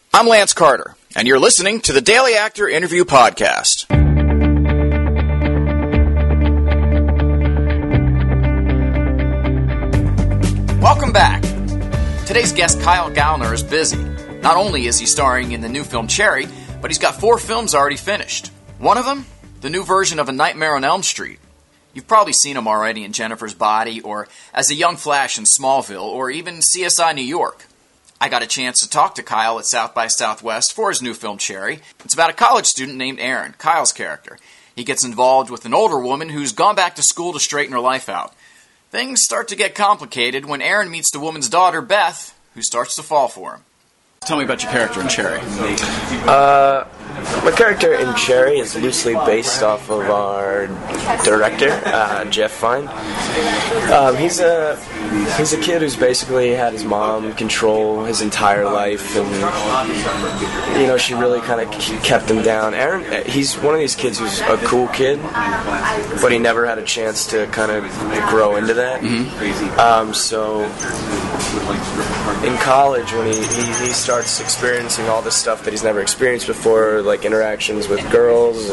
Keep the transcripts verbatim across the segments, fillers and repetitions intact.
I'm Lance Carter, and you're listening to the Daily Actor Interview Podcast. Welcome back. Today's guest, Kyle Gallner, is busy. Not only is he starring in the new film Cherry, but he's got four films already finished. One of them, the new version of A Nightmare on Elm Street. You've probably seen him already in Jennifer's Body, or as a young Flash in Smallville, or even C S I New York. I got a chance to talk to Kyle at South by Southwest for his new film Cherry. It's about a college student named Aaron, Kyle's character. He gets involved with an older woman who's gone back to school to straighten her life out. Things start to get complicated when Aaron meets the woman's daughter, Beth, who starts to fall for him. Tell me about your character in Cherry. Uh, my character in Cherry is loosely based off of our director, uh, Jeff Fine. Um, he's a he's a kid who's basically had his mom control his entire life, and you know she really kind of kept him down. Aaron, he's one of these kids who's a cool kid, but he never had a chance to kind of grow into that. Mm-hmm. Um, so in college, when he, he, he starts experiencing all this stuff that he's never experienced before, like interactions with girls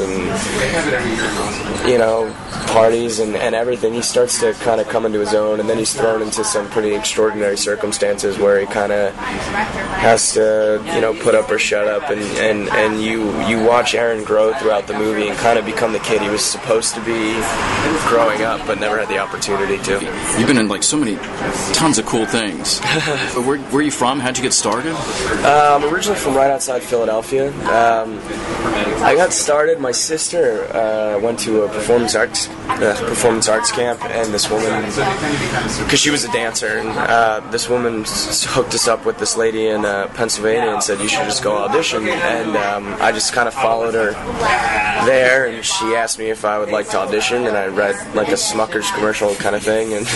and, you know, parties and, and everything, he starts to kind of come into his own, and then he's thrown into some pretty extraordinary circumstances where he kind of has to, you know, put up or shut up, and, and, and you, you watch Aaron grow throughout the movie and kind of become the kid he was supposed to be growing up, but never had the opportunity to. You've been in, like, so many, tons of cool things. where, where are you from? How'd you get started? Uh, I'm originally from right outside Philadelphia. Um, I got started, my sister uh, went to a performance arts uh, performance arts camp, and this woman, because she was a dancer, and uh, this woman s- hooked us up with this lady in uh, Pennsylvania and said, you should just go audition, and um, I just kind of followed her there, and she asked me if I would like to audition, and I read like a Smucker's commercial kind of thing, and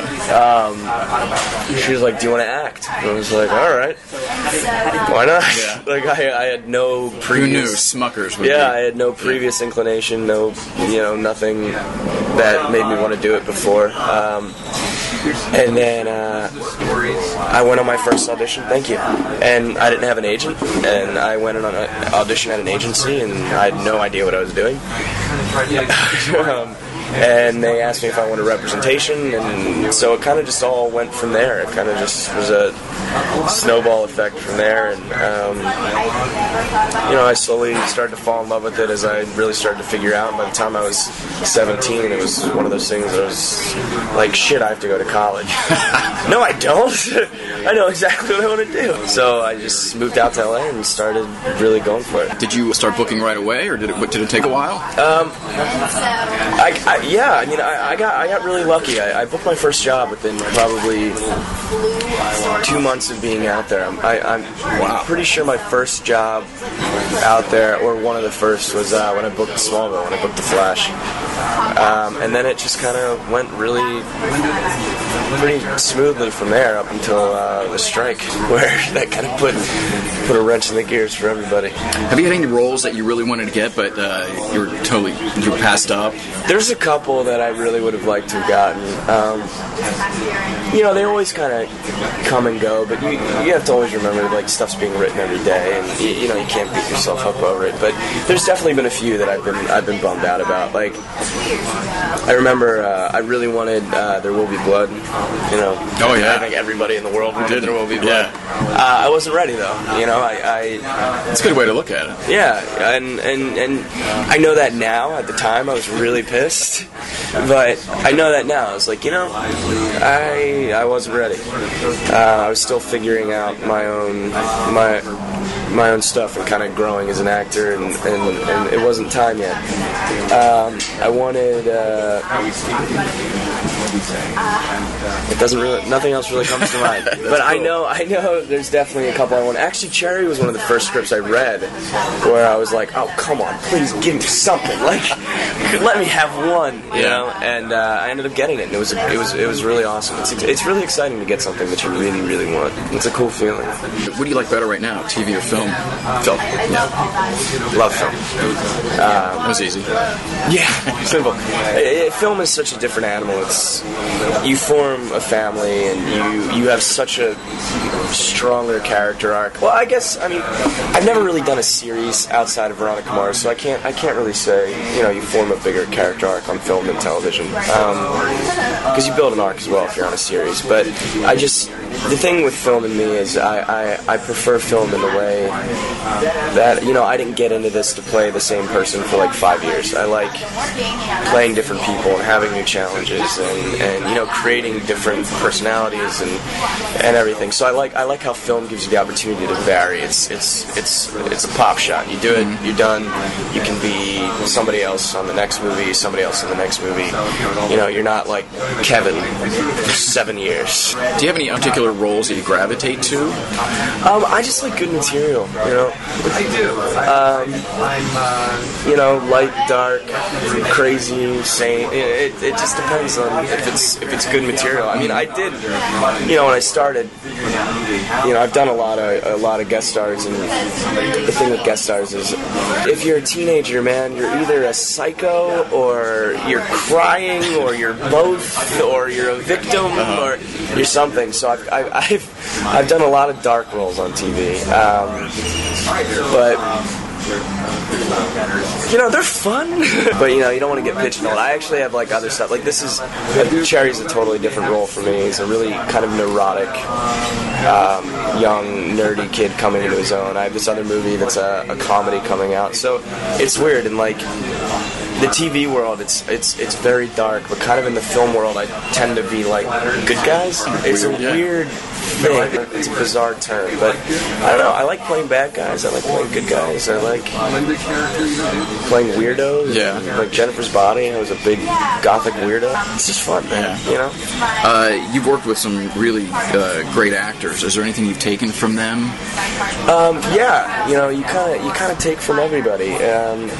um, she was like, do you want to act? And I was like, alright, why not? Yeah. Like I, I had no previous... Who knew Smucker's would Yeah, be? I had no previous inclination, no, you know, nothing that made me want to do it before. Um, and then uh, I went on my first audition, thank you. And I didn't have an agent, and I went on an audition at an agency, and I had no idea what I was doing. um, and they asked me if I wanted representation, and so it kind of just all went from there. It kind of just was a snowball effect from there, and um, you know, I slowly started to fall in love with it as I really started to figure out. By the time I was seventeen, it was one of those things that was like, shit, I have to go to college. No, I don't. I know exactly what I want to do. So I just moved out to L A and started really going for it. Did you start booking right away, or did it did it take a while? Um, I, I yeah, I mean, I, I got I got really lucky. I, I booked my first job within probably two months of being out there. I'm, I, I'm wow. pretty sure my first job out there, or one of the first, was uh, when I booked Smallville, when I booked The Flash. Um, and then it just kind of went really pretty smoothly from there up until uh, the strike, where that kind of put put a wrench in the gears for everybody. Have you had any roles that you really wanted to get, but uh, you were totally you were passed up? There's a couple that I really would have liked to have gotten. Um, you know, they always kind of come and go, but you you have to always remember, like, stuff's being written every day, and you, you know, you can't beat yourself up over it. But there's definitely been a few that I've been I've been bummed out about. Like, I remember uh, I really wanted uh, There Will Be Blood. You know, oh yeah, I think everybody in the world wanted did. There Will Be Blood. Yeah. Uh, I wasn't ready though. You know, I, I it's a good way to look at it. Yeah, and, and and I know that now. At the time, I was really pissed, but I know that now. I was like, you know, I I wasn't ready. Uh, I was still figuring out my own my my own stuff and kind of growing as an actor, and, and, and it wasn't time yet. Um, I wanted. Uh, it doesn't really. Nothing else really comes to mind. But I know, I know. There's definitely a couple I want. Actually, Cherry was one of the first scripts I read where I was like, "Oh, come on, please give me something. Like, let me have one." You yeah. know. And uh, I ended up getting it. And it was it was it was really awesome. It's it's really exciting to get something that you really really want. It's a cool feeling. What do you like better right now, T V or film? Film. Yeah. Love film. Um, that was easy. Yeah. Simple. It, it, film is such a different animal. It's because you form a family and you you have such a stronger character arc. Well, I guess I mean I've never really done a series outside of Veronica Mars, so I can't I can't really say you know you form a bigger character arc on film than television, because um, you build an arc as well if you're on a series. But I just the thing with film and me is I, I, I prefer film in the way that, you know, I didn't get into this to play the same person for like five years. I like playing different people and having new challenges and, and you know, creating different personalities and and everything. So I like I like how film gives you the opportunity to vary. It's it's it's it's a pop shot. You do it, you're done. You can be somebody else on the next movie, somebody else in the next movie. You know, you're not like Kevin for seven years. Do you have any particular roles that you gravitate to? Um, I just like good material, you know. I do. Um, you know, light, dark, crazy, sane. It, it, it just depends on if it's if it's good material. I mean, I did, you know, when I started, you know, I've done a lot of a lot of guest stars, and the thing with guest stars is, if you're a teenager, man, you're either a psycho or you're crying or you're both or you're a victim or you're something. So I've I've I've, I've done a lot of dark roles on T V, um, but you know they're fun. But you know you don't want to get pigeonholed. I actually have like other stuff. Like this is uh, Cherry's a totally different role for me. He's a really kind of neurotic, um, young nerdy kid coming into his own. I have this other movie that's a, a comedy coming out. So it's weird, and like the T V world, it's it's it's very dark, but kind of in the film world, I tend to be like good guys. It's a weird thing. It's a bizarre term, but I don't know. I like playing bad guys. I like playing good guys. I like playing weirdos. Yeah. Like Jennifer's Body. I was a big gothic weirdo. It's just fun, man. Yeah. You know. Uh, you've worked with some really uh, great actors. Is there anything you've taken from them? Um, yeah. You know, you kind of you kind of take from everybody. Um,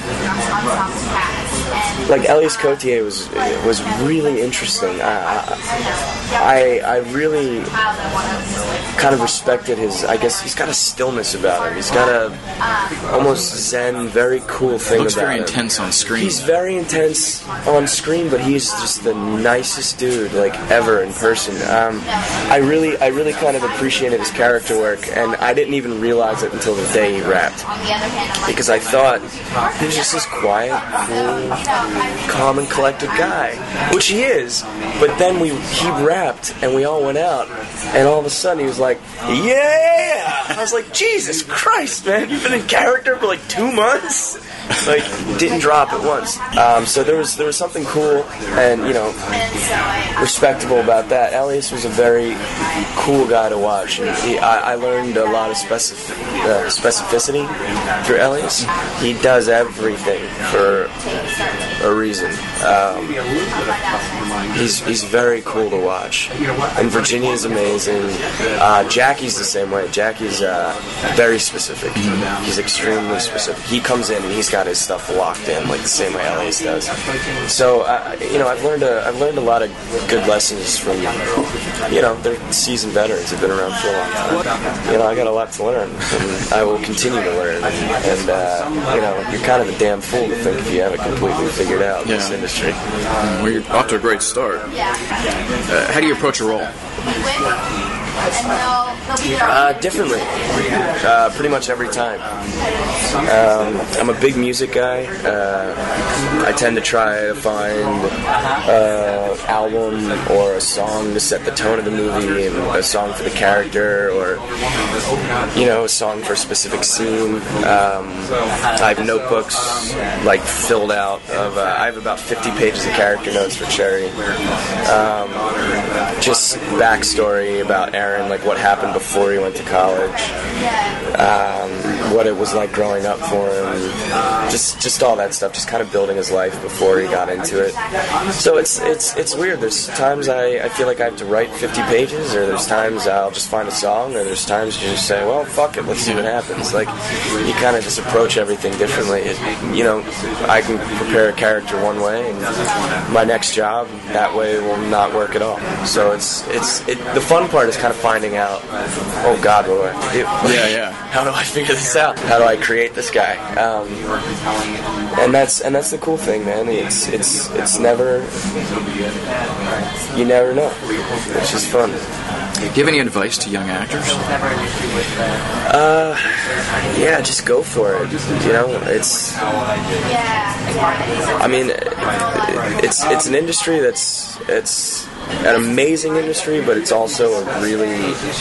Like Elias Cotier was was really interesting. I, I I really kind of respected his. I guess he's got a stillness about him. He's got a almost zen, very cool thing Looks about very him. intense on screen. He's very intense on screen, but he's just the nicest dude like ever in person. Um, I really I really kind of appreciated his character work, and I didn't even realize it until the day he rapped, because I thought he was just this quiet, cool, calm and collected guy, which he is. But then we he rapped and we all went out, and all of a sudden he was like, yeah! I was like, Jesus Christ, man, you've been in character for like two months? Like, didn't drop at once. Um, so there was there was something cool and, you know, respectable about that. Elias was a very cool guy to watch, and he, I, I learned a lot of specific, uh, specificity through Elias. He does everything for a reason. Um, he's he's very cool to watch, and Virginia's amazing. Uh, Jackie's the same way. Jackie's uh, very specific. He's extremely specific. He comes in and he's got his stuff locked in, like the same way Elias does. So uh, you know, I've learned a I've learned a lot of good lessons from, you know, they're seasoned veterans who've been around for a long time. You know, I got a lot to learn, and I will continue to learn. And uh, you know, you're kind of a damn fool to think if you have it completely figured out in Yeah. this industry. Well, you're off to a great start. Uh, how do you approach a role? Uh, differently, uh, pretty much every time. Um, I'm a big music guy. Uh, I tend to try to find an album or a song to set the tone of the movie, and a song for the character, or, you know, a song for a specific scene. Um, I have notebooks like filled out of. Uh, I have about fifty pages of character notes for Cherry. Um, just backstory about Aaron, like what happened before he went to college, um, what it was like growing up for him, just just all that stuff, just kind of building his life before he got into it. So it's it's it's weird. There's times I, I feel like I have to write fifty pages, or there's times I'll just find a song, or there's times you just say, well, fuck it, let's see what happens. Like, you kind of just approach everything differently. It, you know, I can prepare a character one way, and my next job that way will not work at all. So it's it's it, the fun part is kind of finding out, oh God, what do I have to do? Yeah, yeah. How do I figure this out? How do I create this guy? Um, and that's and that's the cool thing, man. It's it's it's never. You never know. It's just fun. Do you have any advice to young actors? Uh, yeah, just go for it. You know, it's. I mean, it's it's an industry that's it's an amazing industry, but it's also a really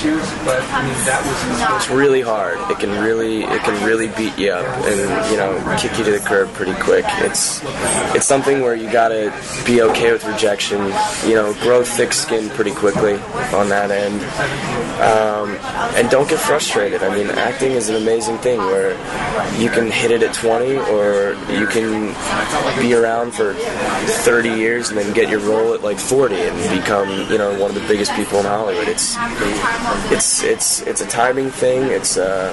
it's really hard. It can really it can really beat you up and, you know, kick you to the curb pretty quick. It's it's something where you gotta be okay with rejection. You know, grow thick skin pretty quickly on that end, um, and don't get frustrated. I mean, acting is an amazing thing where you can hit it at twenty, or you can be around for thirty years and then get your role at like forty and become, you know, one of the biggest people in Hollywood. It's it's it's it's a timing thing. It's uh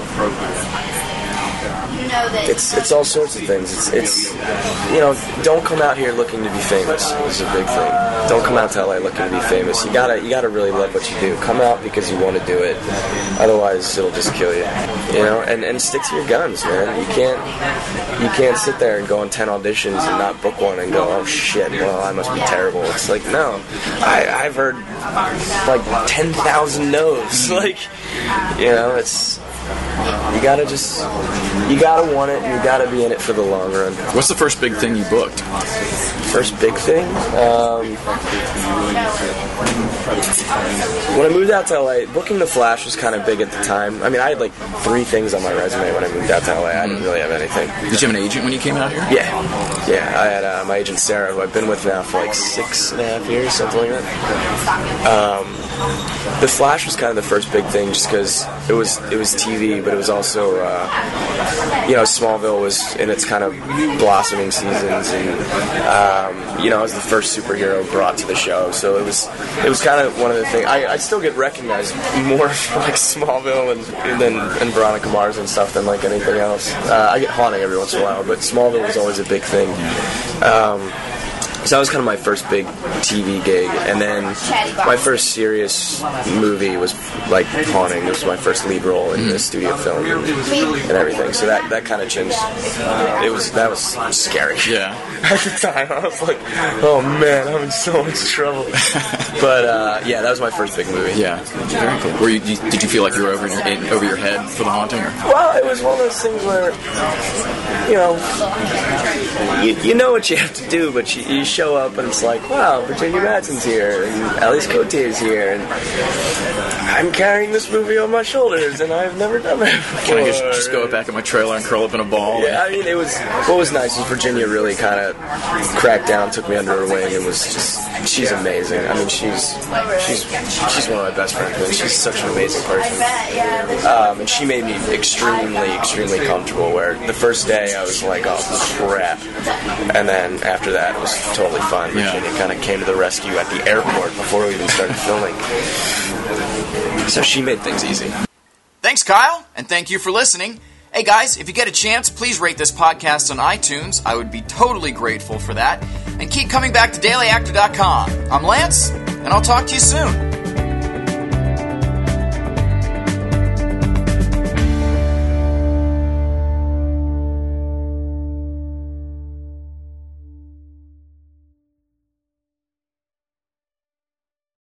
It's it's all sorts of things. It's it's you know, don't come out here looking to be famous. This is a big thing. Don't come out to L A looking to be famous. You gotta you gotta really love what you do. Come out because you want to do it. Otherwise, it'll just kill you. You know, and, and stick to your guns, man. You can't you can't sit there and go on ten auditions and not book one and go, oh shit, well I must be terrible. It's like, no, I I've heard like ten thousand no's. Like, you know, it's. You gotta just, you gotta want it, and you gotta be in it for the long run. What's the first big thing you booked? First big thing? Um, when I moved out to L A, booking The Flash was kind of big at the time. I mean, I had like three things on my resume when I moved out to L A. I didn't really have anything. Did you have an agent when you came out here? Yeah. Yeah, I had uh, my agent Sarah, who I've been with now for like six and a half years, something like that. Um, The Flash was kind of the first big thing, just because it was it was T V, but it was also uh, you know, Smallville was in its kind of blossoming seasons, and um, you know, it was the first superhero brought to the show, so it was it was kind of one of the things. I, I still get recognized more for like Smallville and than and Veronica Mars and stuff than like anything else. Uh, I get Haunting every once in a while, but Smallville was always a big thing. Um, So that was kind of my first big T V gig, and then my first serious movie was like Haunting. It was my first lead role in the studio film and, and everything. So that, that kind of changed. It was that was scary. Yeah. At the time, I was like, oh man, I'm in so much trouble. But uh, yeah, that was my first big movie. Yeah, very cool. Were you, did you feel like you were over your, in, over your head for The Haunting? Or? Well, it was one of those things where, you know, you, you know what you have to do, but you, you show up and it's like, wow, Virginia Madsen's here and Alice Cote is here, and I'm carrying this movie on my shoulders, and I've never done that before. Can I just, just go back in my trailer and curl up in a ball? Yeah, I mean, it was, what was nice is Virginia really kind of cracked down, took me under her wing, and was just, she's amazing. I mean, she's she's she's one of my best friends, and she's such an amazing person. Um, and she made me extremely, extremely comfortable, where the first day I was like, oh, crap. And then after that, it was totally fine. Virginia yeah. kind of came to the rescue at the airport before we even started filming. So she made things easy. Thanks, Kyle, and thank you for listening. Hey guys, if you get a chance, please rate this podcast on iTunes. I would be totally grateful for that. And keep coming back to daily actor dot com. I'm Lance, and I'll talk to you soon.